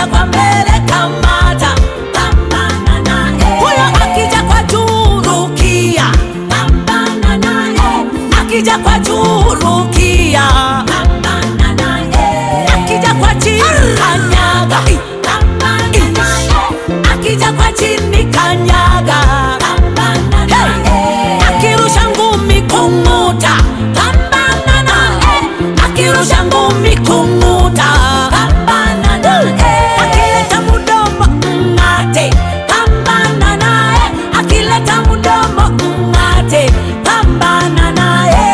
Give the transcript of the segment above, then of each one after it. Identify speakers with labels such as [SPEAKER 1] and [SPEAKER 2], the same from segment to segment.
[SPEAKER 1] akija kwa mbele kamata, pambana naye. Huyo akija kwa juu rukia, pambana naye. Akija kwa juu rukia, pambana naye. Akija kwa chini kanyaga, pambana naye. Akija kwa chini kanyaga, pambana naye. Akirusha ngumi kung'uta, pambana naye. Akirusha ngumi kung'uta, pambana naye. Akileta mudomo ng'ate, pambana naye. Akileta mudomo ng'ate, pambana naye.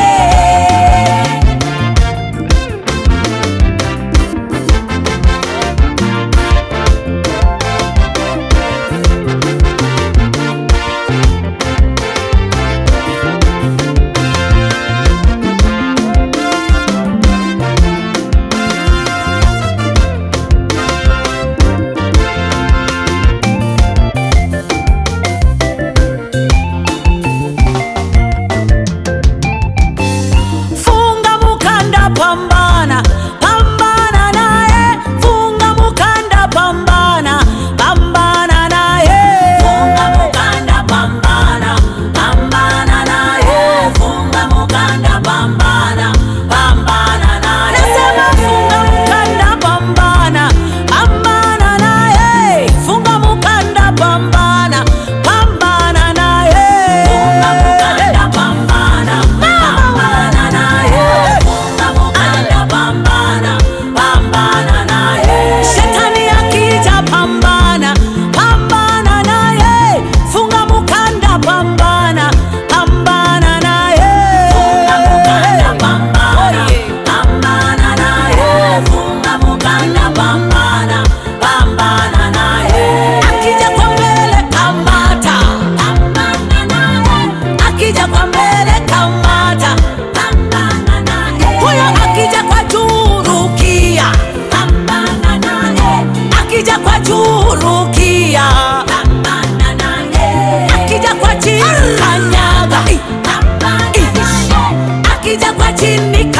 [SPEAKER 1] Funga mukanda, pambana, pambana naye. Funga mukanda, pambana, pambana naye. Funga mukanda, pambana, pambana naye. Funga mukanda, pambana, pambana naye. Nasema funga mukanda, pambana, pambana naye. Funga mukanda, pambana, pambana naye. Funga mukanda, pambana, pambana naye. Funga mukanda, pambana, pambana naye. Shetani akija, pambana, pambana naye. Funga mukanda, pambana, pambana naye. Funga mukanda, pambana, pambana naye. Funga mukanda, pambana, pambana naye. Akija kwa mbele kamata, pambana naye. Akija kwa mbele kamata, pambana naye. Huyo akija kwa juu rukia, pambana naye. Akija kwa juu rukia, pambana naye. Akija kwa chini kanyaga, pambana naye. Akija kwa chini